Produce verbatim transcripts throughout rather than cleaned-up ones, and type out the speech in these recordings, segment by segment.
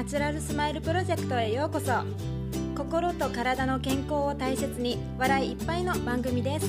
チュラルスマイルプロジェクトへようこそ。心と体の健康を大切に、笑いいっぱいの番組です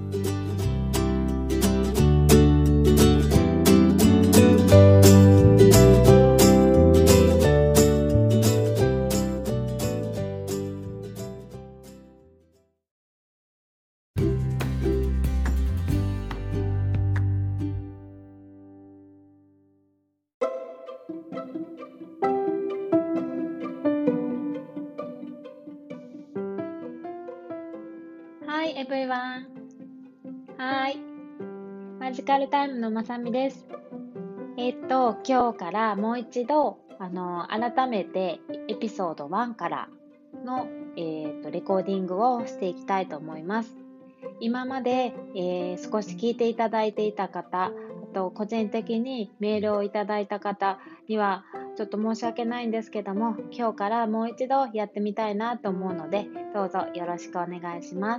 。Hi everyone. Hi. マジカルタイムのまさみです。えっと、今日からもう一度、あの、改めてエピソードワンからの、えっと、レコーディングをしていきたいと思います。今まで、えー少し聞いていただいていた方、あと個人的にメールをいただいた方にはちょっと申し訳ないんですけども、今日からもう一度やってみたいなと思うので、どうぞよろしくお願いします。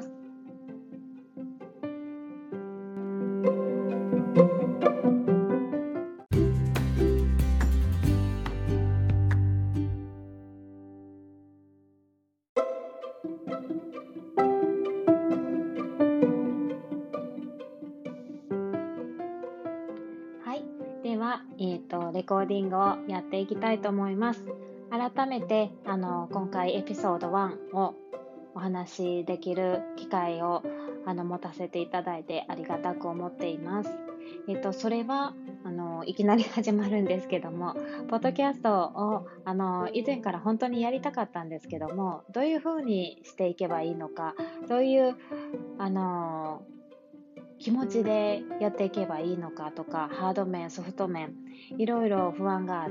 はい。では、えっと、レコーディングをやっていきたいと思います。改めて、あの、今回エピソードワンをお話しできる機会をあの持たせていただいてありがたく思っています。えっと、それは、あの、いきなり始まるんですけども、ポッドキャストを、あの、以前から本当にやりたかったんですけども、どういうふうにしていけばいいのか、どういう、あの、気持ちでやっていけばいいのかとか、ハード面、ソフト面、いろいろ不安があって、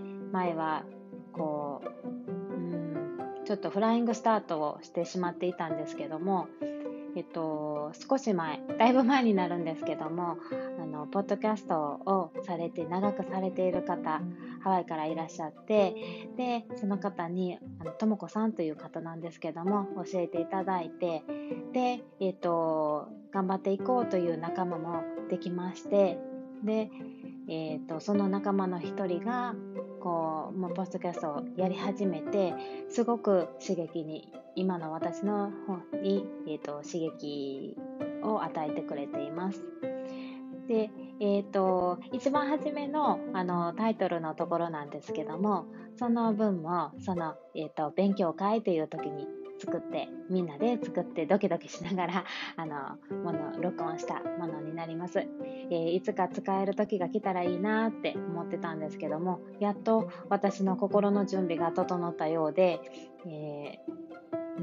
前は、こう、うん、ちょっとフライングスタートをしてしまっていたんですけども、えっと、少し前、だいぶ前になるんですけども、あの、ポッドキャストをされて、長くされている方、ハワイからいらっしゃって、で、その方に、あの、ともこさんという方なんですけども、教えていただいて、で、えっと、頑張っていこうという仲間もできまして、で、えっと、その仲間の一人が、こう、もうポッドキャストをやり始めて、すごく刺激に、今の私の方に、えっと、刺激を与えてくれています。で、えっと、一番初めの、あの、タイトルのところなんですけども、その分も、その、えっと、勉強会という時に作って、みんなで作ってドキドキしながら、あの、もの、録音したものになります。えーいつか使える時が来たらいいなって思ってたんですけども、やっと私の心の準備が整ったようで、えーうん、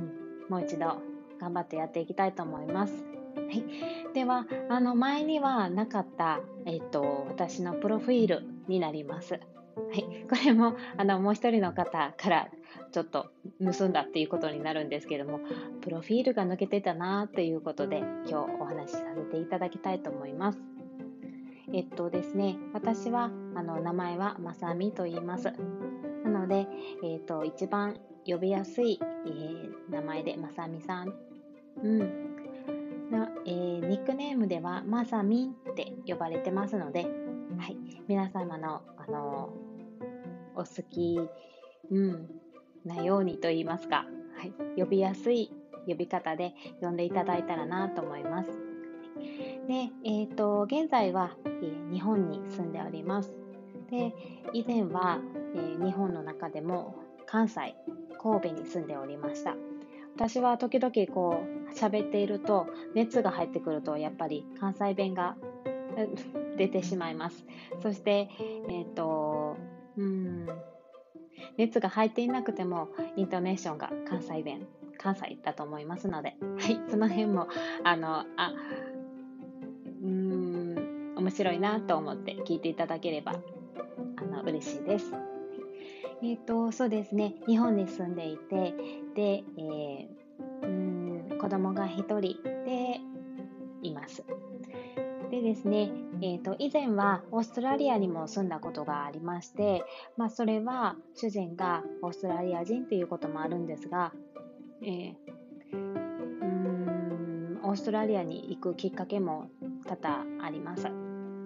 もう一度頑張ってやっていきたいと思います。はい、では、あの前にはなかった、えっと、私のプロフィールになります。はい、これもあのもう一人の方からちょっと盗んだっていうことになるんですけども、プロフィールが抜けてたなということで、今日お話しさせていただきたいと思います。えっとですね、私はあの名前はまさみと言います。なので、えっと一番呼びやすい、えー名前でまさみさん、うんなえーニックネームではまさみんって呼ばれてますので、はい、皆様の、あのお好き、うん、なようにと言いますか、はい、呼びやすい呼び方で呼んでいただいたらなと思います。で、えっと、現在は、えー日本に住んでおります。で、以前は、えー日本の中でも関西、神戸に住んでおりました。私は時々こう喋っていると、熱が入ってくるとやっぱり関西弁がうん出てしまいます。そして、えっと、うん、熱が入っていなくてもイントネーションが関西弁、関西だと思いますので、はい、その辺もあのあうーん面白いなと思って聞いていただければあの嬉しいです。えっと、そうですね、日本に住んでいて、で、えーうーん子供が一人でいます。でですね、えっと、以前はオーストラリアにも住んだことがありまして、まあ、それは主人がオーストラリア人ということもあるんですが、えーうーんオーストラリアに行くきっかけも多々あります。はい、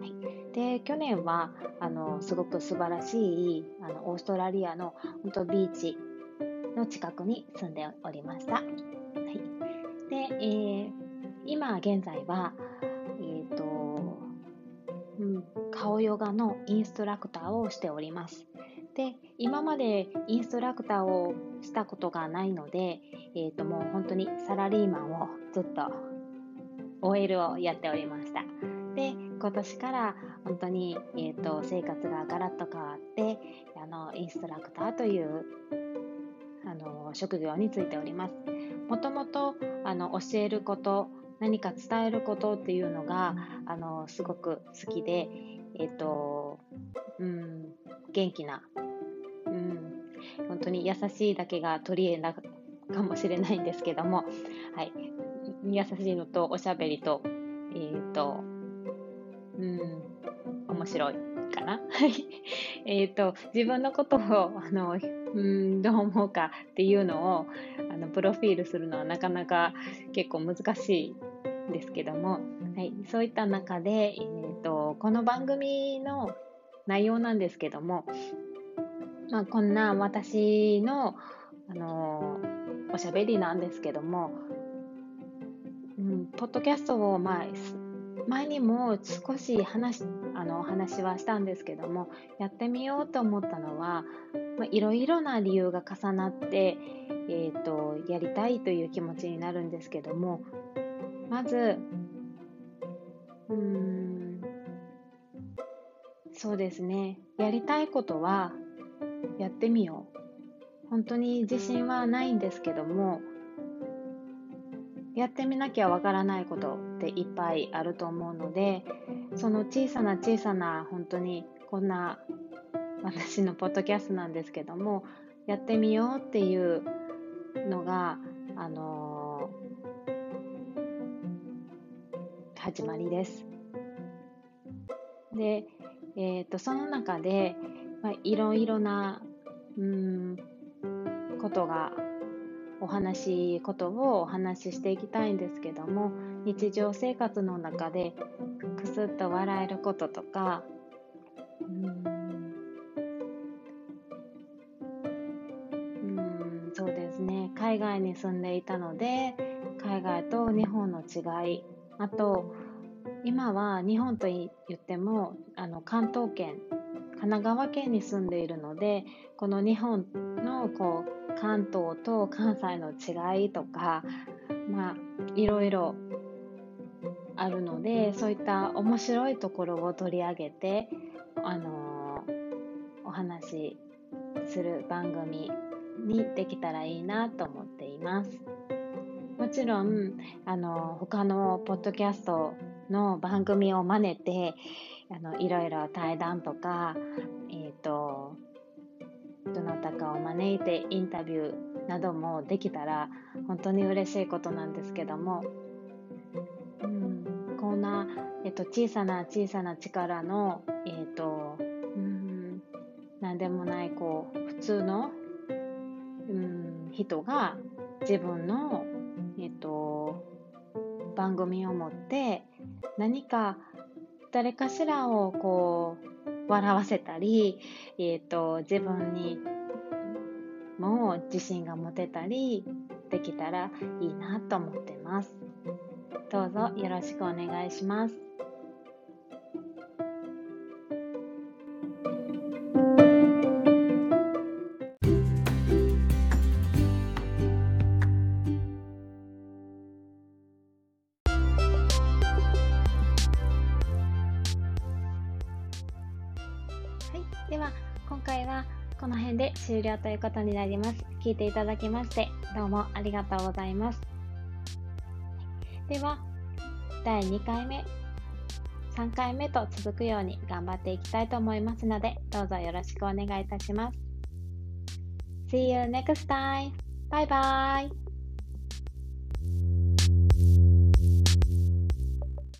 で、去年はあのすごく素晴らしいあのオーストラリアの本当ビーチの近くに住んでおりました。はい、で、えー、今現在は、えーとうん、顔ヨガのインストラクターをしております。で、今までインストラクターをしたことがないので、えーともう本当にサラリーマンをずっと オーエル をやっておりました。で、今年から本当に、えーと生活がガラッと変わって、あのインストラクターというあの職業についております。もともとあの教えること、何か伝えることっていうのがあのすごく好きで、えーとうん、元気な、うん、本当に優しいだけが取り柄かもしれないんですけども、はい、優しいのとおしゃべりと、えーと、うん、面白いかな。えっと、自分のことをあの、うん、どう思うかっていうのをあのプロフィールするのはなかなか結構難しいですけども、はい、そういった中で、えーと、この番組の内容なんですけども、まあ、こんな私の、あのおしゃべりなんですけども、うん、ポッドキャストを、まあ、前にも少し話あのお話はしたんですけども、やってみようと思ったのは、まあ、いろいろな理由が重なって、えーと、やりたいという気持ちになるんですけども、まずうーんそうですね、やりたいことはやってみよう。本当に自信はないんですけども、やってみなきゃわからないことっていっぱいあると思うので、その小さな小さな本当にこんな私のポッドキャストなんですけども、やってみようっていうのが、あのー始まりです。で、えーと、その中で、まあ、いろいろなうーんことがお話ことをお話ししていきたいんですけども、日常生活の中でくすっと笑えることとか、うーんうーんそうですね、海外に住んでいたので、海外と日本の違い、あと今は日本と言ってもあの関東圏、神奈川県に住んでいるので、この日本のこう関東と関西の違いとか、まあいろいろあるので、そういった面白いところを取り上げて、あのーお話しする番組にできたらいいなと思っています。もちろん、あの他のポッドキャストの番組を真似て、あのいろいろ対談とか、えっと、どなたかを招いてインタビューなどもできたら本当に嬉しいことなんですけども、うん、こんな、えっと、小さな小さな力の、えっと、うん、なんでもないこう普通の、うん、人が自分の、えっと、番組を持って何か誰かしらをこう笑わせたり、えっと、自分にも自信が持てたりできたらいいなと思ってます。どうぞよろしくお願いします。はい、では今回はこの辺で終了ということになります。聞いていただきましてどうもありがとうございます。ではだいにかいめ、さんかいめと続くように頑張っていきたいと思いますので、どうぞよろしくお願いいたします。See you next time. Bye bye.